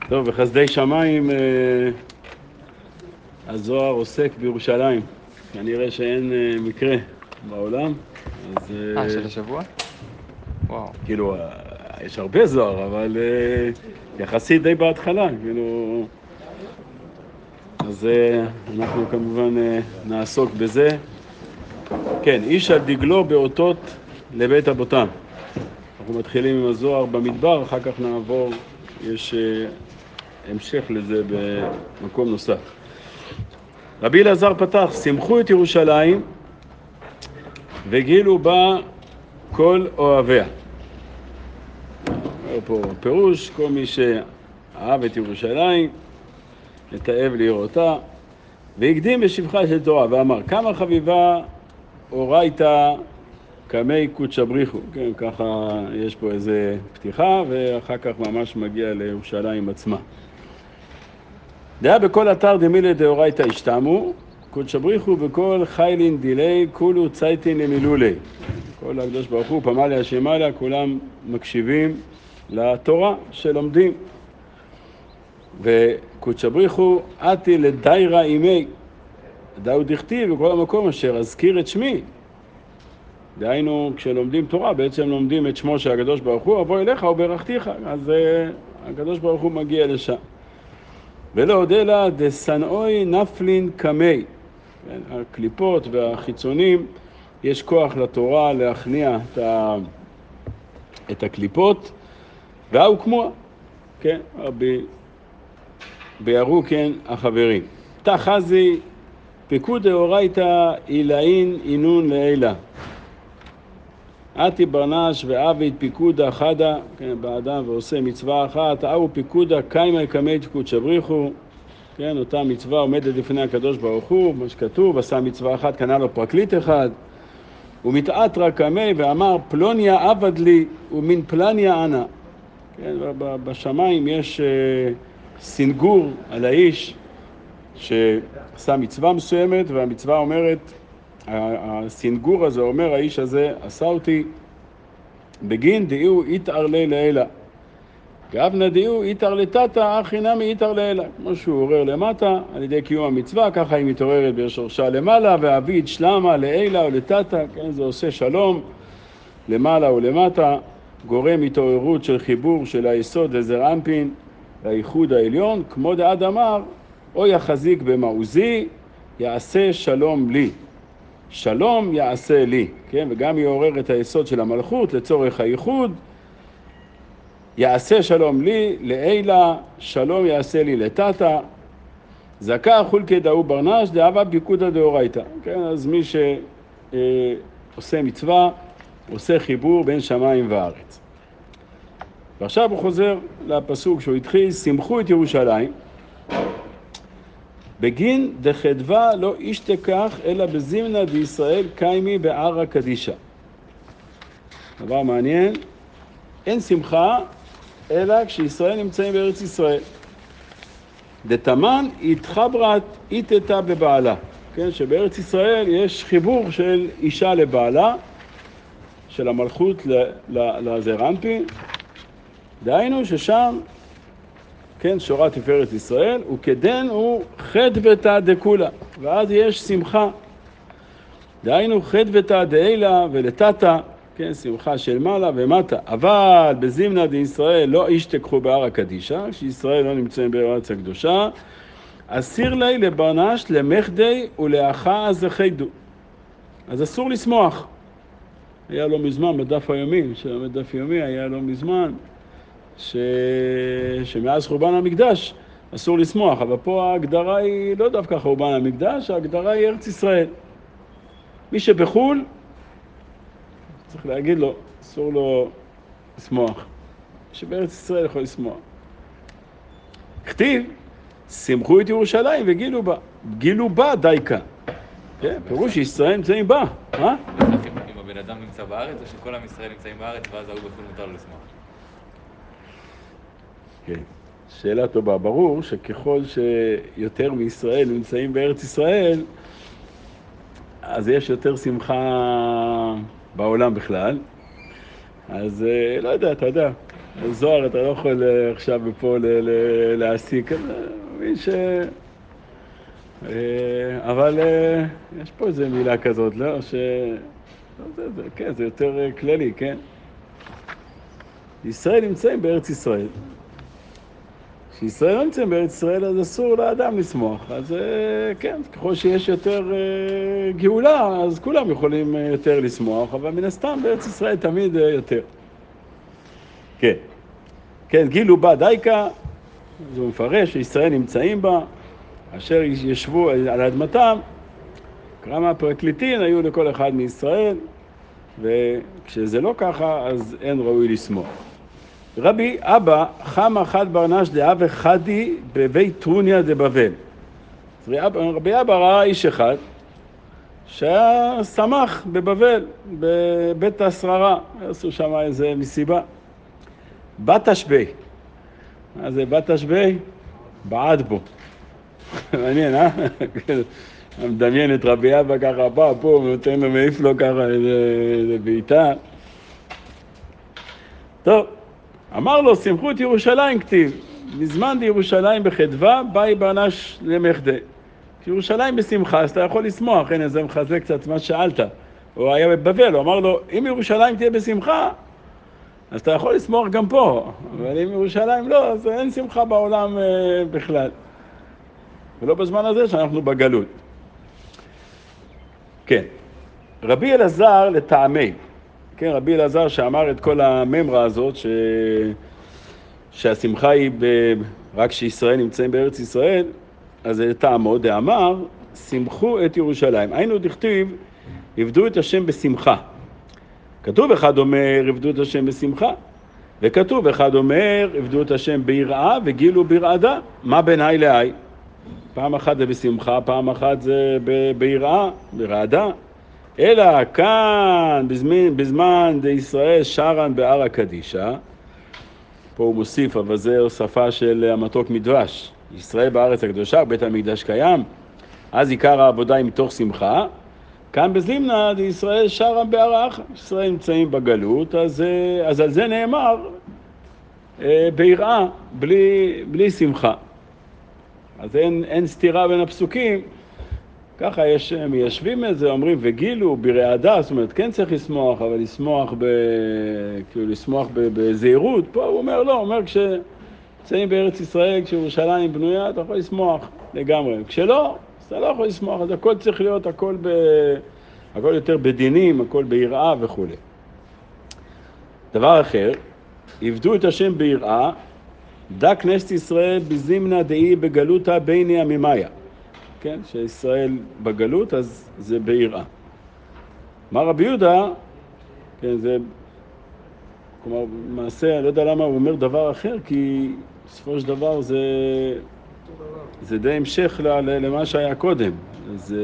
טוב, בחסדי שמיים הזוהר עוסק בירושלים. כנראה שאין מקרה בעולם. אז, של השבוע? וואו. כאילו, יש הרבה זוהר, אבל יחסית די בהתחלה, כאילו... אז אנחנו כמובן נעסוק בזה. כן, איש על דגלו באותות לבית אבותם. אנחנו מתחילים עם הזוהר במדבר, אחר כך נעבור, יש המשך לזה במקום נוסף. רבי אלעזר פתח, שמחו את ירושלים וגילו בה כל אוהביה. פה פירוש, כל מי שאהב את ירושלים, נתאהב לראותה, והקדים בשבחה של תורה, ואמר, כמה חביבה אורייתא כמי קודשא בריחו. כן, ככה יש פה איזה פתיחה, ואחר כך ממש מגיע לירושלים עצמה. דעה בכל אתר דמילי דאורייתא השתמו, קודשא בריחו בכל חיילין דילי, כולו צייטין למילולי. כל הקדוש ברוך הוא, פמליה השמליה, כולם מקשיבים לתורה שלומדים. וקודשא בריחו עתי לדיירה אימי, דאו דכתיב בכל המקום אשר אזכיר את שמי. דהיינו, כשלומדים תורה, בעצם לומדים את שמו של הקדוש ברוך הוא, אבוא אליך וברכתיך, אז הקדוש ברוך הוא מגיע לשם. ולא עוד אלא דסנאוי נפלין קמי. הקליפות והחיצונים, יש כוח לתורה להכניע את הקליפות, והוא כמו, כן, ביארו כן החברים. תחזי פיקוד דאורייתא אילאין אינון לעילה. עתי ברנש ועביד פיקודה חדה, כן, באדם ועושה מצווה אחת, הוא פיקודה קיימא קמי קודשא בריחו, כן, אותה מצווה עומדת לפני הקדוש ברוך הוא, מה שכתוב, עשה מצווה אחת, קנה לו פרקליט אחד, ומתעתרא קמי ואמר פלוניה עבד לי ומן פלניה אנא. כן, בשמיים יש סינגור על האיש שעשה מצווה מסוימת, והמצווה אומרת, הסינגור הזה אומר, האיש הזה עשה אותי בגין דאיהו איתר לי לעילה. גאבנה דאיהו איתר לטאטה, אחי נמי איתר לעילה. כמו שהוא עורר למטה, על ידי קיום המצווה, ככה היא מתעוררת בשורשה למעלה, ואביד שלמה לעילה ולטאטה, כן, זה עושה שלום למעלה ולמטה, גורם התעוררות של חיבור של היסוד לזר אנפין, לייחוד העליון, כמו דעד אמר, או יחזיק במעוזי, יעשה שלום לי. שלום יעשה לי, כן? וגם יעורר את היסוד של המלכות לצורך הייחוד, יעשה שלום לי, לעילה, שלום יעשה לי לטאטה, זכה חולקי דאו ברנש, דאבה פיקודא דאורייתא. כן, אז מי שעושה מצווה, עושה חיבור בין שמיים וארץ. ועכשיו הוא חוזר לפסוק שהוא התחיל, שמחו את ירושלים, בגין דחדווה לא ישתכח אלא בזימנה דישראל קיימי בערא קדישא. דבר מעניין, אין שמחה אלא כשישראל נמצאים בארץ ישראל. דתמן התחברת איתתה בבעלה. כן, שבארץ ישראל יש חיבור של אישה לבעלה, של המלכות לזר אנפין. דהיינו ששם, כן, שורה תפארת ישראל, וכדן הוא חדוותא דכולה, ואז יש שמחה. דהיינו חדוותא דעילה ולטאטה, כן, שמחה של מעלה ומטה. אבל בזימנה דישראל לא ישתכחו בערא קדישא, שישראל לא נמצאים בארץ הקדושה, אסיר לי לברנש למחדי ולאחה הזכידו. אז אסור לשמוח. היה לו מזמן בדף היומי, בדף יומי היה לו מזמן, שמאז חורבן המקדש אסור לשמוח, אבל פה ההגדרה היא לא דווקא חורבן המקדש, ההגדרה היא ארץ ישראל. מי שבחול, צריך להגיד לו, אסור לו לשמוח. מי שבארץ ישראל יכול לשמוח. כתיב, שמחו את ירושלים וגילו בה. גילו בה דייקה. כן, פירוש שישראל נמצאים בה. מה? אם הבן אדם נמצא בארץ, או שכל עם ישראל נמצאים בארץ, ואז ההוא בחול מותר לו לשמוח. כן, שאלה טובה. ברור שככל שיותר מישראל נמצאים בארץ ישראל, אז יש יותר שמחה בעולם בכלל. אז לא יודע, אתה יודע, זוהר אתה לא יכול עכשיו פה להעסיק, מבין ש... אבל יש פה איזה מילה כזאת, לא? כן, זה יותר כללי, כן? ישראל נמצאים בארץ ישראל. כשישראל לא נמצאים בארץ ישראל, אז אסור לאדם לשמוח. אז כן, ככל שיש יותר גאולה, אז כולם יכולים יותר לשמוח, אבל מן הסתם בארץ ישראל תמיד יותר. כן. כן, גילו בה דייקה, אז הוא מפרש שישראל נמצאים בה, אשר ישבו על אדמתם, כמה הפרקליטין היו לכל אחד מישראל, וכשזה לא ככה, אז אין ראוי לשמוח. רבי אבא חמא חד ברנש דאב חדי בבית טרוניה דבבל. רבי אבא ראה איש אחד שהיה שמח בבבל, בבית השררה, עשו שם איזה מסיבה. בת השבי. מה זה בת השבי? בעד בו. מעניין, מדמיין את רבי אבא ככה בא פה ונותן לו מעיף לו ככה איזה בעיטה. טוב, אמר לו, שמחו את ירושלים כתיב, מזמן בירושלים בחדווה, באי ברנש למחדה. כשירושלים בשמחה, אז אתה יכול לשמוח, הנה זה מחזק קצת מה שאלת. הוא היה בבבל, הוא אמר לו, אם ירושלים תהיה בשמחה, אז אתה יכול לשמוח גם פה, אבל אם ירושלים לא, אז אין שמחה בעולם בכלל. ולא בזמן הזה שאנחנו בגלות. כן, רבי אלעזר לטעמי, כן, רבי אלעזר שאמר את כל הממרה הזאת, שהשמחה היא רק שישראל נמצאים בארץ ישראל, אז זה טעמו דאמר, שמחו את ירושלים. היינו דכתיב, עבדו את השם בשמחה. כתוב אחד אומר, עבדו את השם בשמחה, וכתוב אחד אומר, עבדו את השם ביראה וגילו ברעדה. מה ביני להי? פעם אחת זה בשמחה, פעם אחת זה ביראה, ברעדה. אלא כאן, בזמן דישראל שרן בהר הקדישה, פה הוא מוסיף, אבל זה הוספה של המתוק מדבש. ישראל בארץ הקדושה, בית המקדש קיים, אז עיקר העבודה היא מתוך שמחה. כאן בזלימנה דישראל שרן בהר האחה, ישראל נמצאים בגלות, אז על זה נאמר ביראה, בלי שמחה. אז אין סתירה בין הפסוקים, ככה יש מיישבים את זה, אומרים וגילו ברעדה, זאת אומרת כן צריך לשמוח, אבל לשמוח בזהירות, פה הוא אומר לא, הוא אומר כשנמצאים בארץ ישראל, כשירושלים בנויה, אתה יכול לשמוח לגמרי, כשלא, אז אתה לא יכול לשמוח, אז הכל צריך להיות, הכל יותר בדינים, הכל ביראה וכו'. דבר אחר, עבדו את השם ביראה, דא כנסת ישראל בזימנה דאי בגלותה ביני עמימיה. כן, שישראל בגלות, אז זה ביראה. מה רבי יהודה, כן, זה, כלומר, מעשה, אני לא יודע למה הוא אומר דבר אחר, כי בסופו של דבר זה די המשך למה שהיה קודם. אז,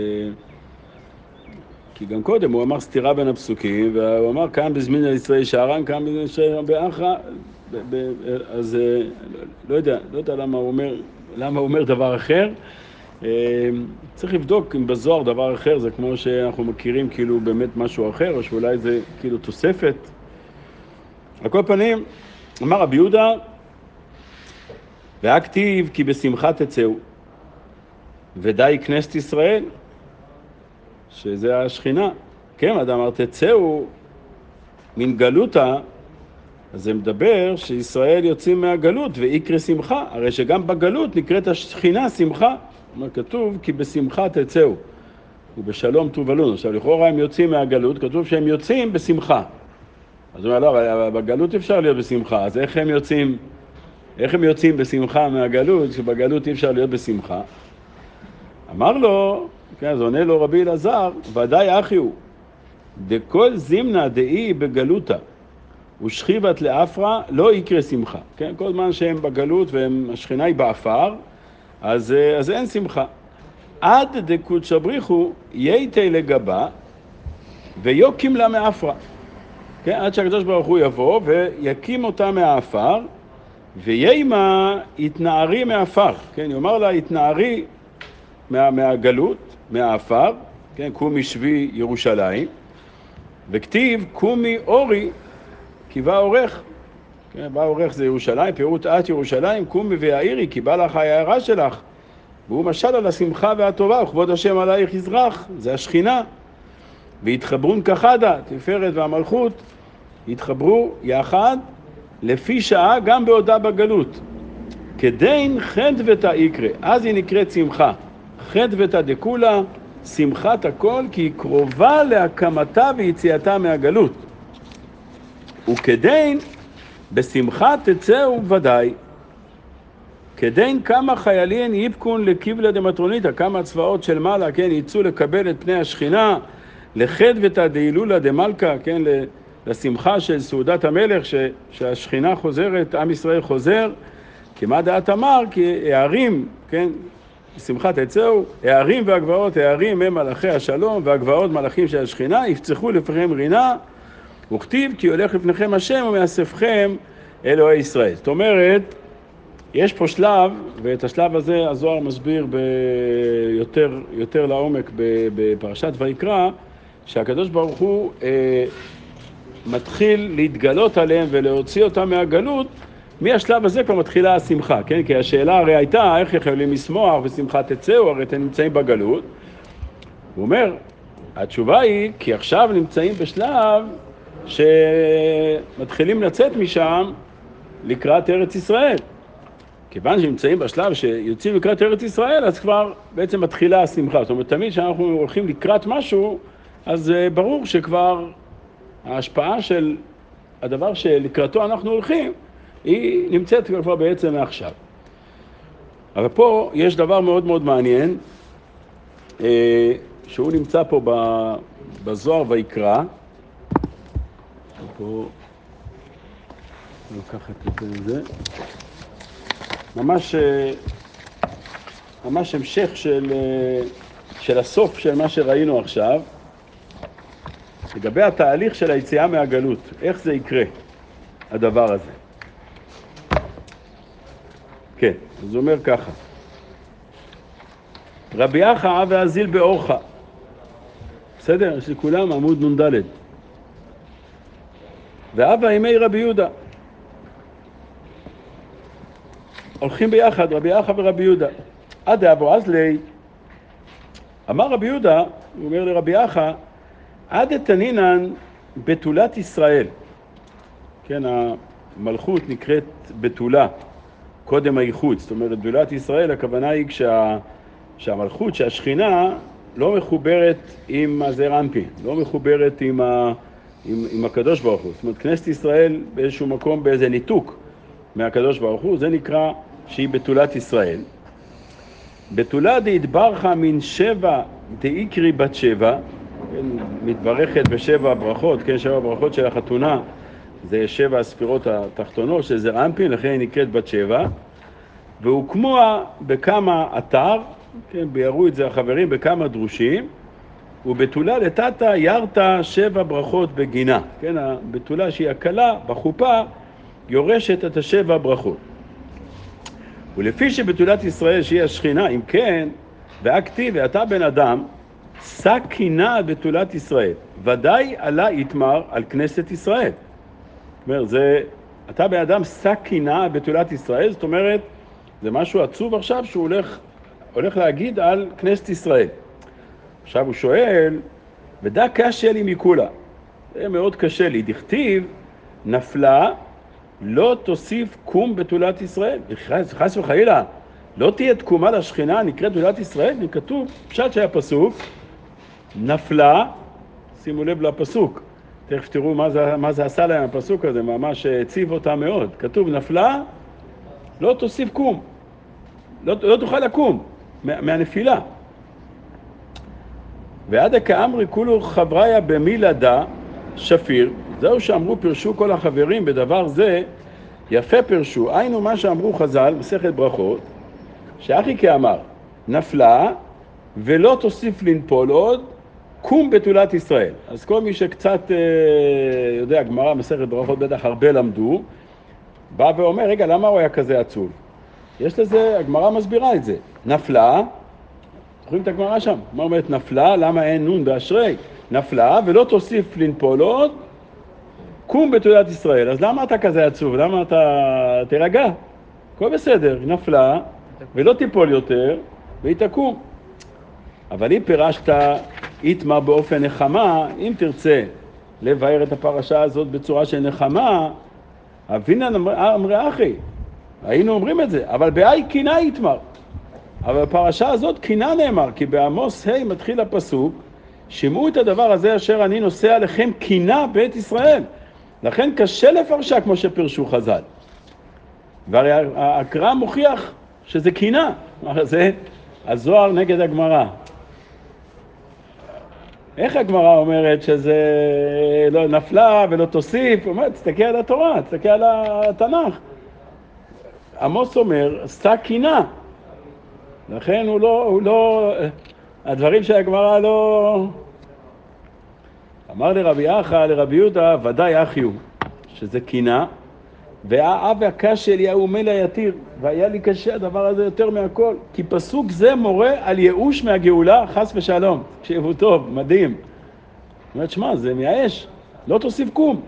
כי גם קודם הוא אמר סתירה בין הפסוקים, והוא אמר כאן בזמן ישראל שערן, כאן בזמן ישראל באחרה, אז לא יודע למה הוא אומר דבר אחר. צריך לבדוק אם בזוהר דבר אחר זה כמו שאנחנו מכירים כאילו באמת משהו אחר, או שאולי זה כאילו תוספת. על כל פנים, אמר רבי יהודה, והכתיב כי בשמחה תצאו, ודי כנסת ישראל, שזה השכינה. כן, אדם אמר תצאו מן גלותה, אז זה מדבר שישראל יוצאים מהגלות ויקרא שמחה, הרי שגם בגלות נקראת השכינה שמחה. אומר, כתוב כי בשמחה תצאו, ובשלום תובלון. עכשיו, לכאורה הם יוצאים מהגלות, כתוב שהם יוצאים בשמחה. אז הוא אומר, לא, בגלות אפשר להיות בשמחה, אז איך הם יוצאים בשמחה מהגלות, שבגלות אי אפשר להיות בשמחה? אמר לו, כן, אז עונה לו רבי אלעזר, ודאי אחי הוא, דכל זימנה דאי בגלותה, ושכיבת לאפרה לא יקרה שמחה. כן, כל זמן שהם בגלות והשכינה היא באפר, אז אין שמחה. עד דקודש בריחו ייתה לגבה ויוקים לה מאפרה. כן, עד שהקדוש ברוך הוא יבוא ויקים אותה מהאפר, ויימה יתנערי מאפר. כן, יאמר לה יתנערי מהגלות, מהאפר, כן, קומי שבי ירושלים, וכתיב קומי אורי קיבה אורך. כן, בא עורך זה ירושלים, פירוט את ירושלים, קומי והעירי, כי בא לך ההערה שלך. והוא משל על השמחה והטובה, וכבוד השם עלייך יזרח, זה השכינה. והתחברון כחדה, תפארת והמלכות, התחברו יחד לפי שעה גם בעודה בגלות. כדין חדוותא יקרא, אז היא נקראת שמחה. חדוותא דכולה, שמחת הכל, כי היא קרובה להקמתה ויציאתה מהגלות. וכדין בשמחה תצאו ודאי. כדין כמה חיילים יפקון לקיבלה דמטרוניתא, כמה צבאות של מעלה, כן, יצאו לקבל את פני השכינה, לחדוותא דהילולא דמלכה, כן, לשמחה של סעודת המלך, שהשכינה חוזרת, עם ישראל חוזר, כי מה דעת אמר? כי הערים, כן, שמחה תצאו, הערים והגבעות, הערים הם מלאכי השלום, והגבעות מלאכים של השכינה, יפצחו לפניכם רינה, וכתיב כי הולך לפניכם השם ומאספכם אלוהי ישראל. זאת אומרת, יש פה שלב, ואת השלב הזה הזוהר מסביר יותר לעומק בפרשת ויקרא, שהקדוש ברוך הוא מתחיל להתגלות עליהם ולהוציא אותם מהגלות. מהשלב הזה כבר מתחילה השמחה, כן? כי השאלה הרי הייתה, איך יכולים לשמוח ושמחה תצאו, הרי אתם נמצאים בגלות. הוא אומר, התשובה היא, כי עכשיו נמצאים בשלב שמתחילים לצאת משם לקראת ארץ ישראל. כיוון שנמצאים בשלב שיוצאים לקראת ארץ ישראל, אז כבר בעצם מתחילה השמחה. זאת אומרת, תמיד כשאנחנו הולכים לקראת משהו, אז ברור שכבר ההשפעה של הדבר שלקראתו אנחנו הולכים, היא נמצאת כבר בעצם מעכשיו. אבל פה יש דבר מאוד מאוד מעניין, שהוא נמצא פה בזוהר ויקרא. פה, ניקח את זה. ממש המשך של הסוף של מה שראינו עכשיו, לגבי התהליך של היציאה מהגלות, איך זה יקרה, הדבר הזה. כן, אז הוא אומר ככה, רבי אחא והזיל באורחה, בסדר? יש לכולם עמוד נ"ד. ואבא ימי רבי יהודה, הולכים ביחד, רבי אחא ורבי יהודה. עד אבו עזלי, אמר רבי יהודה, הוא אומר לרבי אחא, עד תנינן בתולת ישראל. כן, המלכות נקראת בתולה, קודם הייחוד. זאת אומרת, בתולת ישראל, הכוונה היא שהמלכות, שהשכינה לא מחוברת עם הזעיר אנפין, לא מחוברת עם הקדוש ברוך הוא. זאת אומרת, כנסת ישראל באיזשהו מקום, באיזה ניתוק מהקדוש ברוך הוא, זה נקרא שהיא בתולת ישראל. בתולה דהתברכה מן שבע דאיקרי בת שבע, כן, מתברכת בשבע ברכות, כן, שבע ברכות של החתונה, זה שבע הספירות התחתונות של זעיר אנפין, לכן היא נקראת בת שבע, והוקמוה בכמה אתר, כן, ביארו את זה החברים, בכמה דרושים, ובתולה לטאטה ירתה שבע ברכות בגינה, כן, הבתולה שהיא הקלה בחופה, יורשת את השבע ברכות. ולפי שבתולת ישראל שהיא השכינה, אם כן, והכתיב, ואתה בן אדם, שא קינה בתולת ישראל, ודאי עלה יתמר על כנסת ישראל. זאת אומרת, אתה בן אדם שא קינה בתולת ישראל, זאת אומרת, זה משהו עצוב עכשיו שהוא הולך להגיד על כנסת ישראל. עכשיו הוא שואל, ודא קשה לי מכולה. זה מאוד קשה לי. דכתיב, נפלה, לא תוסיף קום בתולת ישראל. חס וחלילה, לא תהיה תקומה לשכינה, נקראת בתולת ישראל, וכתוב, פשט שהיה פסוק, נפלה, שימו לב לפסוק, תכף תראו מה זה עשה להם הפסוק הזה, ממש הציב אותה מאוד. כתוב, נפלה, לא תוסיף קום, לא תוכל לקום מהנפילה. ועד כאמרי כולו חבריה במילדה שפיר, זהו שאמרו פרשו כל החברים בדבר זה, יפה פרשו, היינו מה שאמרו חז"ל, מסכת ברכות, שאחי כאמר, נפלה ולא תוסיף לנפול עוד, קום בתולת ישראל. אז כל מי שקצת יודע, גמרא, מסכת ברכות בטח הרבה למדו, בא ואומר, רגע, למה הוא היה כזה עצוב? יש לזה, הגמרא מסבירה את זה. נפלה, זוכרים את הגמרא שם? מה אומרת נפלה? למה אין נון באשרי? נפלה ולא תוסיף לנפול עוד, קום בתעודת ישראל. אז למה אתה כזה עצוב? למה אתה... תירגע. הכל בסדר, היא נפלה, ולא תיפול יותר, והיא תקום. אבל אם פירשת איתמר באופן נחמה, אם תרצה לבאר את הפרשה הזאת בצורה של נחמה, אבינן אמרי אחי, היינו אומרים את זה, אבל באי קינה איתמר. אבל בפרשה הזאת קינה נאמר, כי בעמוס ה' מתחיל הפסוק, שמעו את הדבר הזה אשר אני נושא עליכם קינה בית ישראל. לכן קשה לפרשה כמו שפרשו חז"ל. והרי הקרא מוכיח שזה קינה, זה הזוהר נגד הגמרא. איך הגמרא אומרת שזה לא נפלה ולא תוסיף? אומרת, תסתכל על התורה, תסתכל על התנ"ך. עמוס אומר, עשתה קינה. לכן הוא לא, הדברים של הגמרא לא... אמר לרבי אחא, לרבי יהודה, ודאי אחי הוא, שזה קינה, והאב והקש אליהו מילא יתיר, והיה לי קשה הדבר הזה יותר מהכל, כי פסוק זה מורה על ייאוש מהגאולה, חס ושלום. תקשיבו טוב, מדהים. זאת אומרת, שמע, זה מייאש, לא תוסיף קום.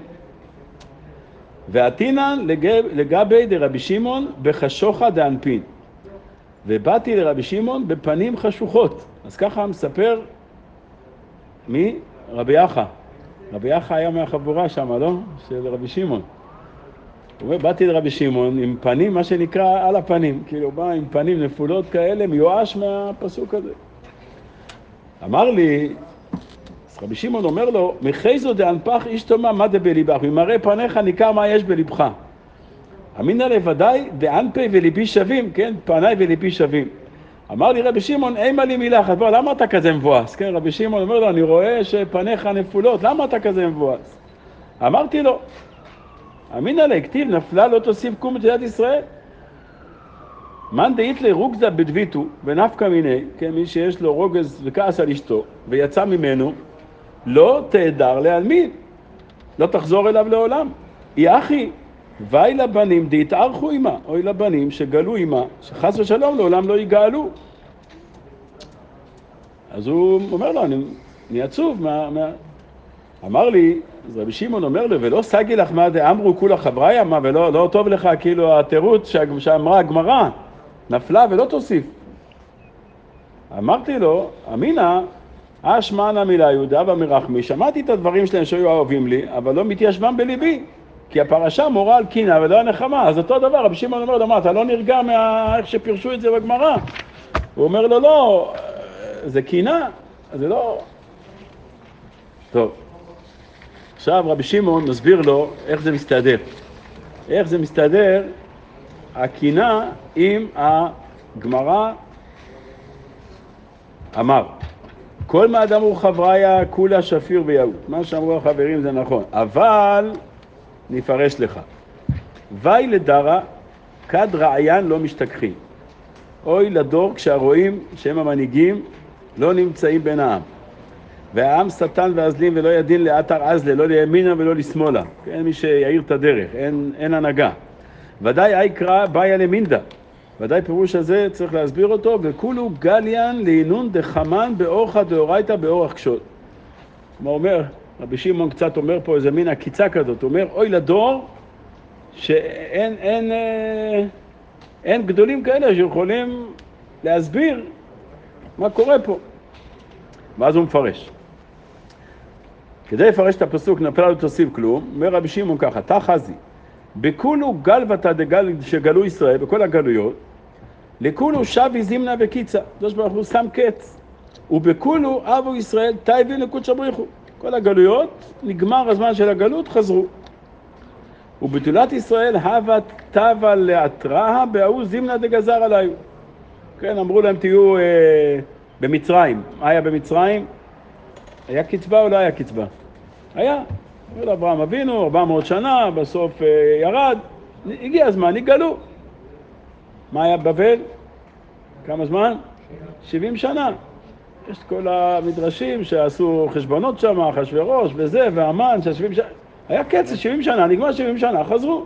ועתינן לגבי דרבי שמעון בחשוכה דאנפין. ובאתי לרבי שמעון בפנים חשוכות. אז ככה מספר מי? רבי אחא. רבי אחא היה מהחבורה שם, לא? של רבי שמעון. הוא אומר, באתי לרבי שמעון עם פנים, מה שנקרא על הפנים. כאילו, בא עם פנים נפולות כאלה, מיואש מהפסוק הזה. אמר לי, רבי שמעון אומר לו, מחייזו דאנפח איש תומא מה דבליבך, ממראה פניך ניכר מה יש בלבך. אמינא לוודאי דאנפי וליבי שווים, כן? פניי וליבי שווים. אמר לי רבי שמעון, אימה לי מילה אחת, בוא, למה אתה כזה מבואס? כן, רבי שמעון אומר לו, אני רואה שפניך נפולות, למה אתה כזה מבואס? אמרתי לו, אמינא לכתיב נפלה לא תוסיף קום בתעודת ישראל. מאן דאיתלי רוגזא בדביתו ונפקא מיני, כן, מי שיש לו רוגז וכעס על אשתו ויצא ממנו, לא תהדר להלמין, לא תחזור אליו לעולם. היא אחי, ואי לבנים דהתארכו עמה, אוי לבנים שגלו עמה, שחס ושלום לעולם לא יגאלו. אז הוא אומר לו, אני עצוב, אמר לי, אז רבי שמעון אומר לו, ולא סגי לך מה דאמרו כולה חבריה, מה, ולא טוב לך כאילו התירוץ שאמרה הגמרא, נפלה ולא תוסיף. אמרתי לו, אמינא, אשמענא מילה יהודה ומרחמי, שמעתי את הדברים שלהם שהיו אוהבים לי, אבל לא מתיישבם בליבי, כי הפרשה מורה על קינה ולא הנחמה. אז אותו דבר, רבי שמעון אומר לו, מה, אתה לא נרגע איך שפרשו את זה בגמרא? הוא אומר לו, לא, זה קינה, זה לא... טוב. עכשיו רבי שמעון מסביר לו איך זה מסתדר. איך זה מסתדר הקינה עם הגמרא אמר. כל מה אדם הוא חבריה כולה שפיר ויהוד. מה שאמרו החברים זה נכון. אבל נפרש לך. ואי לדרה כד רעיין לא משתכחים. אוי לדור כשהרואים שהם המנהיגים לא נמצאים בין העם. והעם סטן ואזלים ולא ידין לאתר אזלה, לא לימינה ולא לשמאלה. אין מי שיעיר את הדרך, אין הנהגה. ודאי איקרא באיה למינדה. ודאי פירוש הזה צריך להסביר אותו, וכולו גליאן לעינון דחמן באורחא דאורייתא באורח קשות. כמו אומר, רבי שמעון קצת אומר פה איזה מין עקיצה כזאת, הוא אומר, אוי לדור אין גדולים כאלה שיכולים להסביר מה קורה פה. ואז הוא מפרש. כדי לפרש את הפסוק, נפלה לא תוסיף כלום, אומר רבי שמעון ככה, תחזי, בכולו גלבתא דגל שגלו ישראל, בכל הגלויות, לכולו שבי זימנה וקיצה, קדוש ברוך הוא שם קץ, ובכולו אבו ישראל טייבין לקודשא בריך הוא. כל הגלויות, נגמר הזמן של הגלות, חזרו. ובתולת ישראל הווה תבה להתראה, בהוא זימנה דגזר עליו. כן, אמרו להם תהיו במצרים. מה היה במצרים? היה קצבה או לא היה קצבה? היה. אמרו לאברהם אבינו, 400 שנה, בסוף ירד. הגיע הזמן, נגלו. מה היה בבל? כמה זמן? 70 שנה. יש את כל המדרשים שעשו חשבונות שם, אחשוורוש וזה, והמן, ש70 שנה. היה קץ 70 שנה, נגמר 70 שנה, חזרו.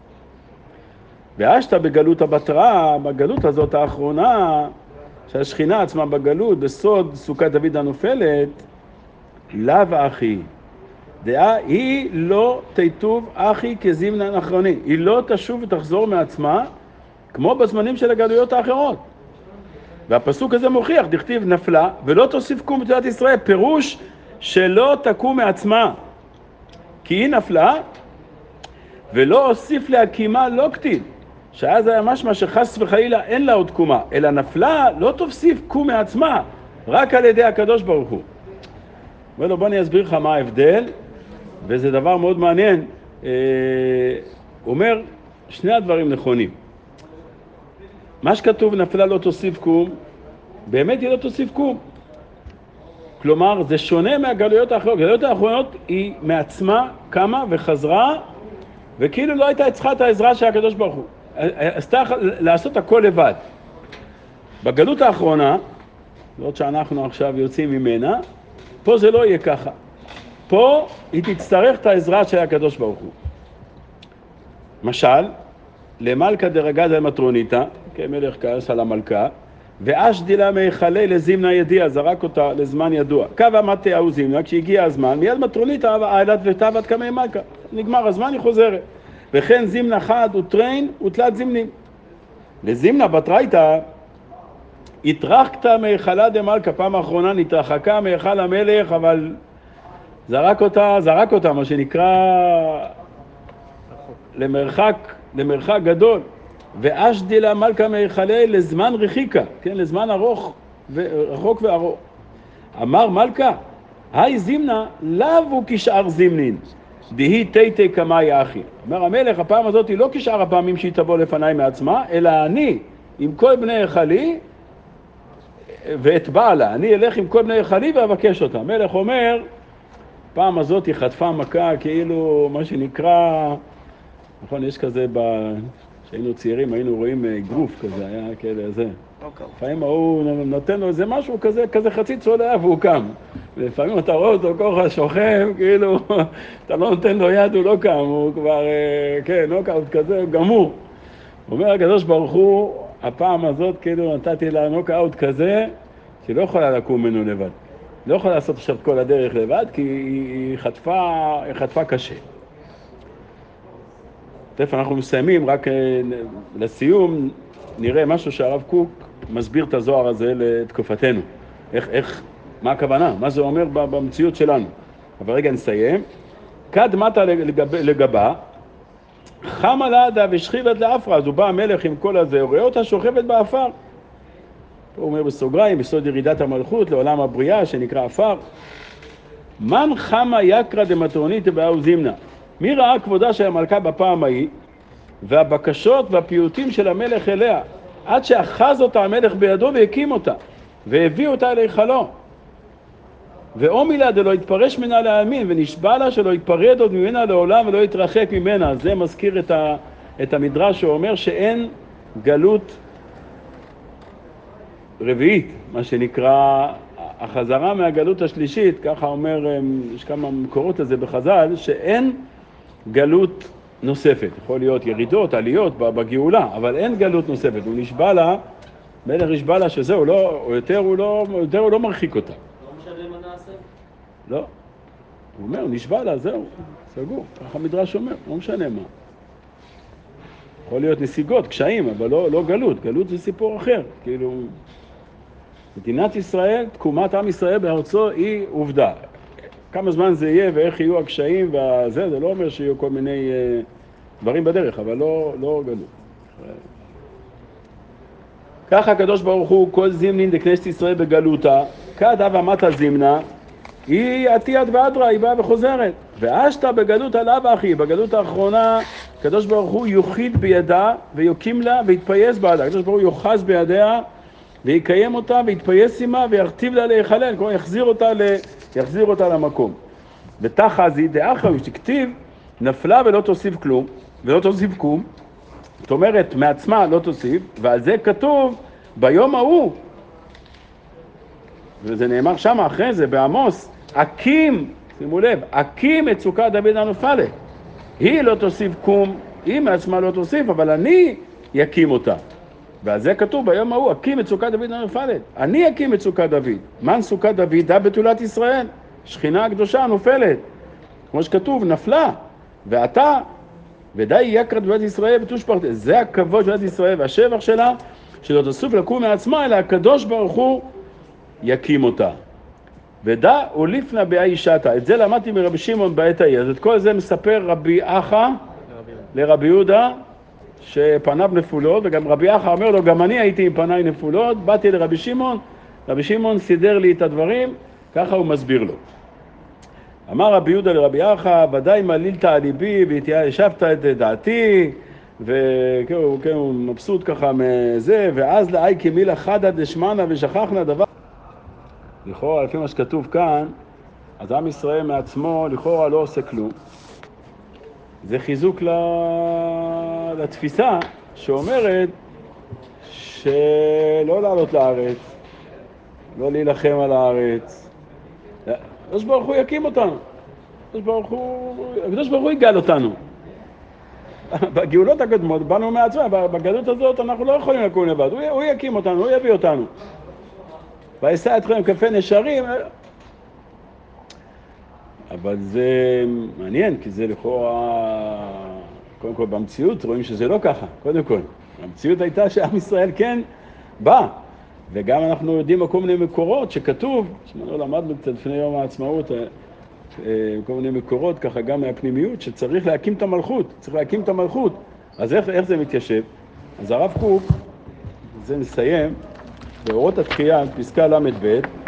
והשתה בגלות הבטרה, בגלות הזאת האחרונה, שהשכינה עצמה בגלות, בסוד סוכת דוד הנופלת, לאו אחי, דעה היא לא תיטוב אחי כזימנה נחרוני, היא לא תשוב ותחזור מעצמה כמו בזמנים של הגלויות האחרות. והפסוק הזה מוכיח, דכתיב נפלה ולא תוסיף קום בתולת ישראל, פירוש שלא תקום מעצמה, כי היא נפלה ולא הוסיף להקימה לא כתיב, שאז היה משמע שחס וחלילה אין לה עוד קומה, אלא נפלה לא תוסיף קום מעצמה, רק על ידי הקדוש ברוך הוא. אומר לו, בוא אני אסביר לך מה ההבדל, וזה דבר מאוד מעניין. הוא אומר, שני הדברים נכונים. מה שכתוב נפלה לא תוסיף קום, באמת היא לא תוסיף קום. כלומר, זה שונה מהגלויות האחרות. הגלויות האחרונות היא מעצמה קמה וחזרה, וכאילו לא הייתה צריכה את העזרה של הקדוש ברוך הוא. עשתה לעשות הכל לבד. בגלות האחרונה, זאת שאנחנו עכשיו יוצאים ממנה, פה זה לא יהיה ככה. פה היא תצטרך את העזרה של הקדוש ברוך הוא. משל, למלכה דרגה דמטרוניתא, כמלך כעס על המלכה, ואשדילה מיחלי לזימנה ידיעה, זרק אותה לזמן ידוע. קו המטה זימנה, כשהגיע הזמן, מיד מטרוניתא העלת ותבת כמי מלכה. נגמר הזמן, היא חוזרת. וכן זימנה חד וטרין ותלת זימנים. לזימנה בתרייתא, התרחקת מיחלה דמלכה, פעם האחרונה נתרחקה מיחל המלך, אבל זרק אותה, מה שנקרא למרחק גדול. ואשדילה מלכה מיחלי לזמן רחיקה, כן, לזמן רחוק וארוך. אמר מלכה, היי זימנה, לאו הוא כשאר זימנין, דהי תיתי כמאי אחי. אומר המלך, הפעם הזאת היא לא כשאר הפעמים שהיא תבוא לפניי מעצמה, אלא אני עם כל בני יחלי ואת בעלה, אני אלך עם כל בני יחלי ואבקש אותה. המלך אומר, פעם הזאת היא חטפה מכה כאילו מה שנקרא, נכון, יש כזה כשהיינו צעירים היינו רואים גרוף כזה, היה כאלה זה. לפעמים הוא נותן לו איזה משהו כזה חצי צולע והוא קם. לפעמים אתה רואה אותו ככה שוכב, כאילו אתה לא נותן לו יד, הוא לא קם, הוא כבר, כן, נוקאוט כזה, גמור. אומר הקדוש ברוך הוא, הפעם הזאת כאילו נתתי לה נוקאוט כזה, שהיא לא יכולה לקום ממנו לבד. לא יכולה לעשות עכשיו כל הדרך לבד, כי היא חטפה קשה. תכף אנחנו מסיימים, רק לסיום נראה משהו שהרב קוק מסביר את הזוהר הזה לתקופתנו. מה הכוונה? מה זה אומר במציאות שלנו? אבל רגע נסיים. כד מטה לגבה, חמה לעדה ושכיבת לאפרה, אז הוא בא המלך עם כל הזה, הוא רואה אותה שוכבת באפר. הוא אומר בסוגריים, בסוד ירידת המלכות לעולם הבריאה שנקרא אפר. מן חמה יקרא דמטרונית באו זימנה. מי ראה כבודה של המלכה בפעם ההיא, והבקשות והפיוטים של המלך אליה, עד שאחז אותה המלך בידו והקים אותה, והביא אותה אלי חלום. ואומילה דלא יתפרש ממנה להאמין, ונשבע לה שלא יתפרד עוד ממנה לעולם ולא יתרחק ממנה. זה מזכיר את המדרש שאומר שאין גלות רביעית, מה שנקרא החזרה מהגלות השלישית, ככה אומר, יש כמה מקורות לזה בחז"ל, שאין גלות נוספת. יכול להיות ירידות, עליות בגאולה, אבל אין גלות נוספת. הוא נשבע לה, מלך נשבע לה שזהו, יותר הוא לא מרחיק אותה. לא משנה מה נעשה? לא. הוא אומר, נשבע לה, זהו, סגור. ככה המדרש אומר, לא משנה מה. יכול להיות נסיגות, קשיים, אבל לא גלות. גלות זה סיפור אחר. כאילו, מדינת ישראל, תקומת עם ישראל בארצו היא עובדה. כמה זמן זה יהיה ואיך יהיו הקשיים והזה, זה לא אומר שיהיו כל מיני דברים בדרך, אבל לא גלות. ככה הקדוש ברוך הוא, כל זימנין דכנסת ישראל בגלותה, כד הווה מטה זימנה, היא עתיד ואדרה, היא באה וחוזרת. ואשתה בגלות עליו אחי, בגלות האחרונה, הקדוש ברוך הוא יוחיד בידה ויוקים לה ויתפייס בעדה. הקדוש ברוך הוא יוחז בידיה ויקיים אותה ויתפייס עמה וירטיב לה להיחלל, כלומר יחזיר אותה למקום. ותחזי דאחר שכתיב נפלה ולא תוסיף כלום, ולא תוסיף קום, זאת אומרת מעצמה לא תוסיף, ועל זה כתוב ביום ההוא, וזה נאמר שם אחרי זה בעמוס, הקים, שימו לב, הקים את סוכת דוד הנופלת. היא לא תוסיף קום, היא מעצמה לא תוסיף, אבל אני יקים אותה. ועל זה כתוב ביום ההוא, הקים את סוכת דוד הנופלת. אני אקים את סוכת דוד. מן סוכת דוד? דה בתולת ישראל, שכינה הקדושה הנופלת. כמו שכתוב, נפלה, ואתה, ודי יקרת בבת ישראל ותושפכת. זה הכבוד של בבת ישראל והשבח שלה, שלא תסוף לקום מעצמה, אלא הקדוש ברוך הוא יקים אותה. ודע ולפנה באי שתה. את זה למדתי מרבי שמעון בעת ההיא. אז את כל זה מספר רבי אחא לרבי יהודה, שפניו נפולות, וגם רבי אחא אומר לו, גם אני הייתי עם פניי נפולות, באתי לרבי שמעון, רבי שמעון סידר לי את הדברים, ככה הוא מסביר לו. אמר רבי יהודה לרבי אחא, ודאי מלילת על ליבי והתיישבת את דעתי, וכן הוא מבסוט ככה מזה, ואז לאי כמילה חדא דשמענה ושכחנה דבר. לכאורה, לפי מה שכתוב כאן, אז עם ישראל מעצמו לכאורה לא עושה כלום. זה חיזוק לתפיסה שאומרת שלא לעלות לארץ, לא להילחם על הארץ. הקדוש ברוך הוא יקים אותנו. הקדוש ברוך הוא יגאל אותנו. בגאולות הקודמות באנו מעצמם, בגלות הזאת אנחנו לא יכולים לקום לבד. הוא יקים אותנו, הוא יביא אותנו. וישא אתכם כפי נשרים. אבל זה מעניין, כי זה לכאורה, קודם כל במציאות רואים שזה לא ככה, קודם כל. המציאות הייתה שעם ישראל כן בא, וגם אנחנו יודעים כל מיני מקורות שכתוב, שמנו למדנו קצת לפני יום העצמאות, כל מיני מקורות ככה גם מהפנימיות, שצריך להקים את המלכות, אז איך זה מתיישב? אז הרב קוק, זה נסיים, באורות התחייה, פסקה ל"ב,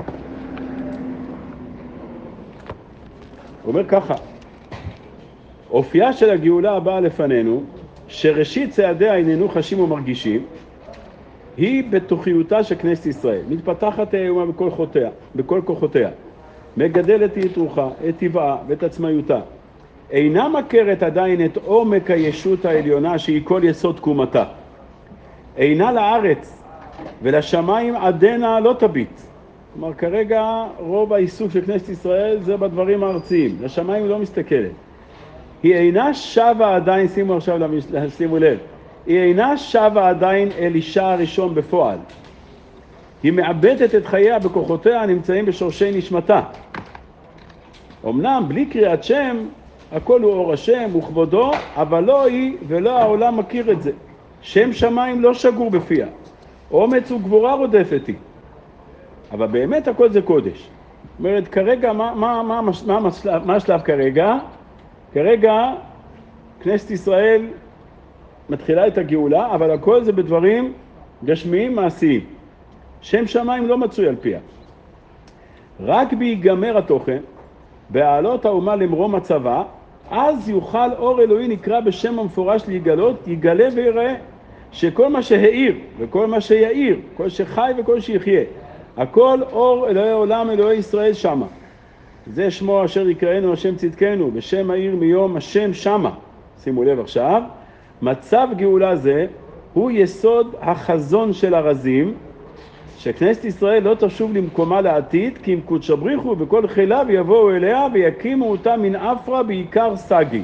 הוא אומר ככה, אופייה של הגאולה הבאה לפנינו, שראשית צעדיה איננו חשים ומרגישים, היא בתוכיותה של כנסת ישראל, מתפתחת האומה בכל כוחותיה, מגדלת את רוחה, את טבעה ואת עצמיותה, אינה מכרת עדיין את עומק הישות העליונה שהיא כל יסוד תקומתה, אינה לארץ ולשמיים עדנה לא תביט. כלומר, כרגע רוב העיסוק של כנסת ישראל זה בדברים הארציים, לשמיים לא מסתכלת. היא אינה שווה עדיין, שימו לב, היא אינה שווה עדיין אל אישה הראשון בפועל. היא מאבדת את חייה בכוחותיה הנמצאים בשורשי נשמתה. אמנם בלי קריאת שם, הכל הוא אור השם וכבודו, אבל לא היא ולא העולם מכיר את זה. שם שמיים לא שגור בפיה. אומץ וגבורה רודפת היא. אבל באמת הכל זה קודש. זאת אומרת, כרגע, מה השלב כרגע? כרגע כנסת ישראל מתחילה את הגאולה, אבל הכל זה בדברים גשמיים מעשיים. שם שמיים לא מצוי על פיה. רק בהיגמר התוכן, בהעלות האומה למרום הצבא, אז יוכל אור אלוהי נקרא בשם המפורש להיגלות, יגלה ויראה שכל מה שהאיר וכל מה שיאיר, כל שחי וכל שיחיה, הכל אור אלוהי עולם, אלוהי ישראל שמה. זה שמו אשר יקראנו השם צדקנו, בשם העיר מיום השם שמה. שימו לב עכשיו, מצב גאולה זה הוא יסוד החזון של הרזים, שכנסת ישראל לא תשוב למקומה לעתיד, כי אם קודש בריחו וכל חילה ויבואו אליה ויקימו אותה מן אפרה בעיקר סגי.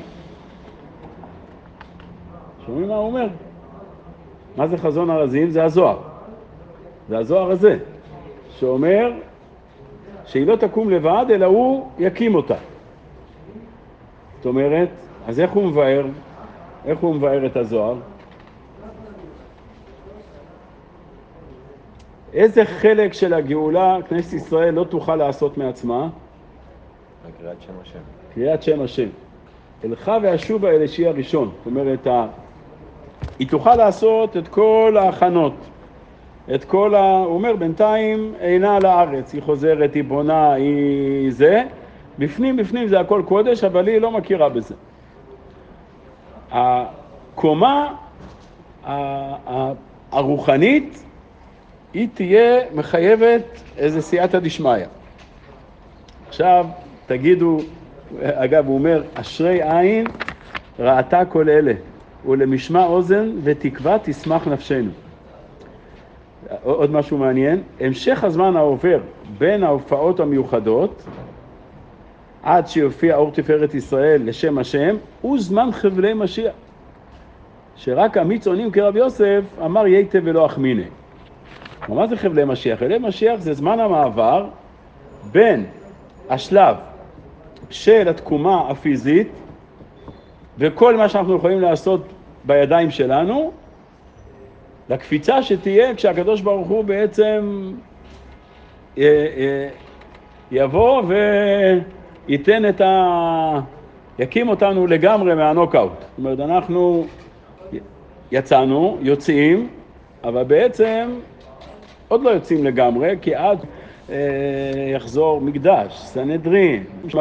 שומעים מה הוא אומר? מה זה חזון הרזים? זה הזוהר. זה הזוהר הזה, שאומר שהיא לא תקום לבד, אלא הוא יקים אותה. זאת אומרת, אז איך הוא מבאר את הזוהר? איזה חלק של הגאולה כנסת ישראל לא תוכל לעשות מעצמה? קריאת שם השם. קריאת שם השם. אלך ואשובה אל אישי הראשון. זאת אומרת, היא תוכל לעשות את כל ההכנות. הוא אומר, בינתיים אינה על הארץ, היא חוזרת, היא בונה, היא זה. בפנים זה הכל קודש, אבל היא לא מכירה בזה. הקומה הרוחנית, היא תהיה מחייבת איזה סייעתא דשמיא. עכשיו, תגידו, אגב, הוא אומר, אשרי עין ראתה כל אלה, ולמשמע אוזן ותקווה תשמח נפשנו. עוד משהו מעניין, המשך הזמן העובר בין ההופעות המיוחדות, עד שיופיע אור תפארת ישראל לשם השם, הוא זמן חבלי משיח. שרק אמיץ עונים כרב יוסף אמר ייטב ולא אחמיני. מה זה חבלי משיח? חבלי משיח זה זמן המעבר בין השלב של התקומה הפיזית, וכל מה שאנחנו יכולים לעשות בידיים שלנו, לקפיצה שתהיה כשהקדוש ברוך הוא בעצם יבוא וייתן יקים אותנו לגמרי מהנוקאוט. זאת אומרת, אנחנו יוצאים, אבל בעצם עוד לא יוצאים לגמרי, כי עד יחזור מקדש, סנהדרין,